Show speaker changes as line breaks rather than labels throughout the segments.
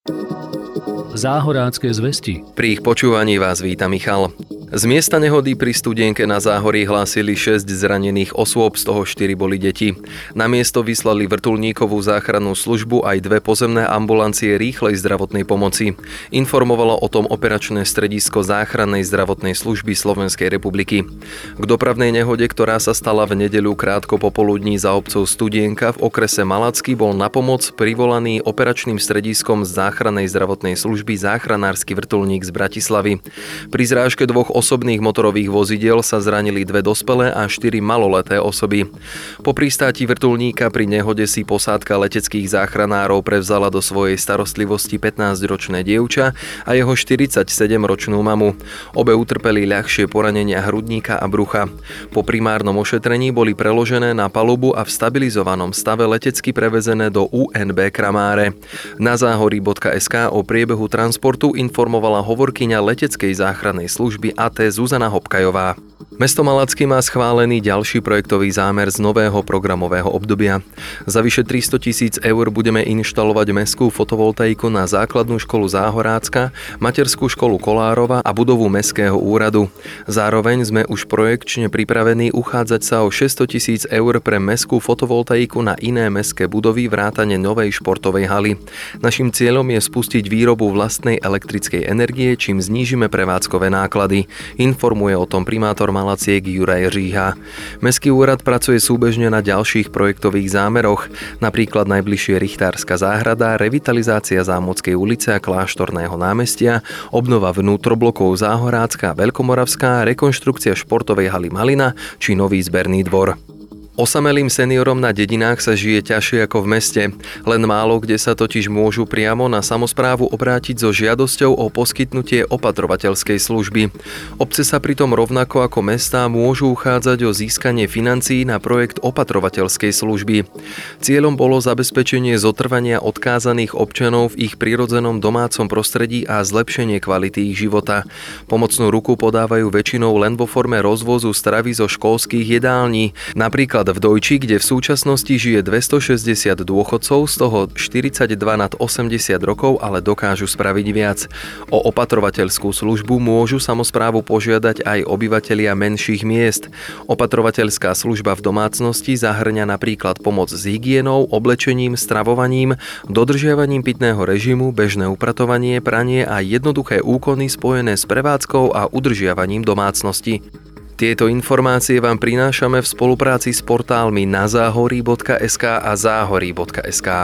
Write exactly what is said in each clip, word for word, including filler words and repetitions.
Záhorácké zvesti.
Pri ich počúvaní vás víta Michal. Z miesta nehody pri Studienke na Záhorí hlásili šesť zranených osôb, z toho štyri boli deti. Na miesto vyslali vrtuľníkovú záchrannú službu aj dve pozemné ambulancie rýchlej zdravotnej pomoci. Informovalo o tom operačné stredisko záchrannej zdravotnej služby Slovenskej republiky. K dopravnej nehode, ktorá sa stala v nedeľu krátko popoludní za obcov Studienka v okrese Malacky, bol na pomoc privolaný operačným strediskom záchrannej zdravotnej služby záchranársky vrtuľník z Bratislavy. Pri zrážke dvoch osobných motorových vozidiel sa zranili dve dospelé a štyri maloleté osoby. Po pristáti vrtuľníka pri nehode si posádka leteckých záchranárov prevzala do svojej starostlivosti pätnásťročné dievča a jeho štyridsaťsedemročnú mamu. Obe utrpeli ľahšie poranenia hrudníka a brucha. Po primárnom ošetrení boli preložené na palubu a v stabilizovanom stave letecky prevezené do ú en bé Kramáre. Na záhorí bodka es ká o priebehu transportu informovala hovorkyňa leteckej záchrannej služby á té Zuzana Hopkajová. Mesto Malacky má schválený ďalší projektový zámer z nového programového obdobia. Za vyše tristotisíc eur budeme inštalovať mestskú fotovoltaiku na základnú školu Záhorácka, materskú školu Kolárova a budovu mestského úradu. Zároveň sme už projekčne pripravení uchádzať sa o šesťstotisíc eur pre mestskú fotovoltaiku na iné mestské budovy vrátane novej športovej haly. Naším cieľom je spustiť výrobu vlastnej elektrickej energie, čím znížime prevádzkové náklady. Informuje o tom primátor Malaciek Juraj Říha. Mestský úrad pracuje súbežne na ďalších projektových zámeroch, napríklad najbližšie Richtárska záhrada, revitalizácia Zámockej ulice a Kláštorného námestia, obnova vnútroblokov Záhorácka a Veľkomoravská, rekonštrukcia športovej haly Malina či nový zberný dvor. Osamelým seniorom na dedinách sa žije ťažšie ako v meste. Len málo kde sa totiž môžu priamo na samosprávu obrátiť so žiadosťou o poskytnutie opatrovateľskej služby. Obce sa pritom rovnako ako mestá môžu uchádzať o získanie financií na projekt opatrovateľskej služby. Cieľom bolo zabezpečenie zotrvania odkázaných občanov v ich prirodzenom domácom prostredí a zlepšenie kvality ich života. Pomocnú ruku podávajú väčšinou len vo forme rozvozu stravy zo školských jedální, napríklad v Dojči, kde v súčasnosti žije dvestošesťdesiat dôchodcov, z toho štyridsaťdva nad osemdesiat rokov, ale dokážu spraviť viac. O opatrovateľskú službu môžu samosprávu požiadať aj obyvatelia menších miest. Opatrovateľská služba v domácnosti zahŕňa napríklad pomoc s hygienou, oblečením, stravovaním, dodržiavaním pitného režimu, bežné upratovanie, pranie a jednoduché úkony spojené s prevádzkou a udržiavaním domácnosti. Tieto informácie vám prinášame v spolupráci s portálmi na záhorí bodka es ká a záhorí bodka es ká.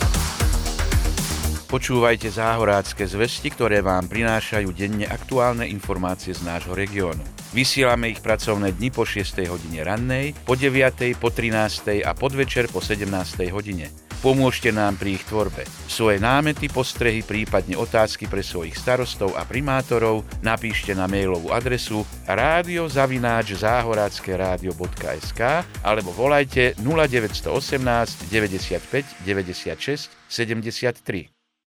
Počúvajte záhorácké zvesti, ktoré vám prinášajú denne aktuálne informácie z nášho regiónu. Vysielame ich pracovné dni po šiestej hodine rannej, po deviatej, po trinástej a podvečer po sedemnástej hodine. Pomôžte nám pri ich tvorbe. Svoje námety, postrehy, prípadne otázky pre svojich starostov a primátorov napíšte na mailovú adresu rádio zavináč záhorácke rádio bodka es ká alebo volajte nula deväť jedna osem deväťdesiatpäť deväťdesiatšesť sedemdesiattri.